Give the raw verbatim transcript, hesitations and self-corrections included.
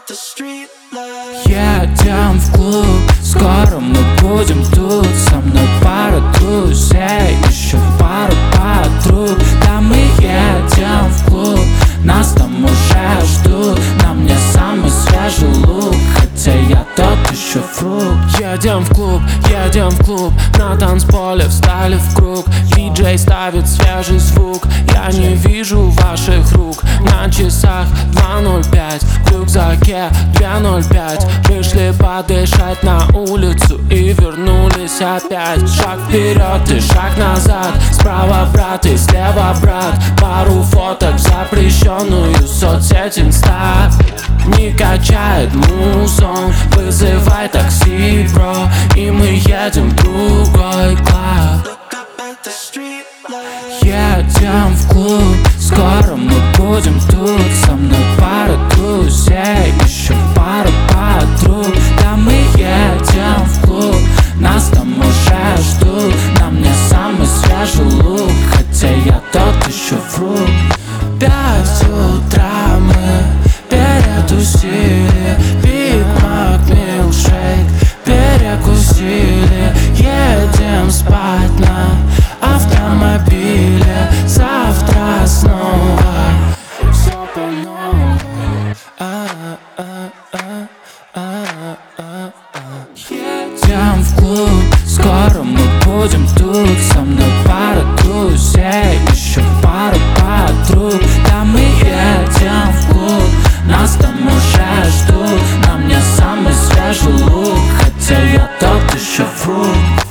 Едем в клуб, скоро мы будем тут. Со мной пара друзей, еще пару подруг. Да, мы едем в клуб, нас там уже ждут. На мне самый свежий лук, хотя я тот еще фрукт. Едем в клуб, едем в клуб, на танцполе встали в круг. Диджей ставит свежий звук, я не вижу ваших рук. На часах два ноль пять, в рюкзаке две ноль пять. Вышли подышать на улицу и вернулись опять. Шаг вперед и шаг назад, справа брат и слева брат. Пару фоток в запрещенную соцсеть инста. Не качает музон, вызывай такси, бро. И мы едем в другой клуб. Едем в клуб, скоро мы будем тут. Со мной пара друзей, еще пару подруг. Да, мы едем в клуб, нас там уже ждут. На мне самый свежий лук, хотя я тот еще фрукт. Пять утра мы перетусили, Биг Мак, милкшейк перекусили. Едем спать на автомобиле, завтра снова все по новому. Едем в клуб, скоро мы будем тут. Со мной пара друзей, еще пару подруг. Да, мы едем в клуб, нас там уже ждут. На мне самый свежий лук, хотя я тот еще фрукт.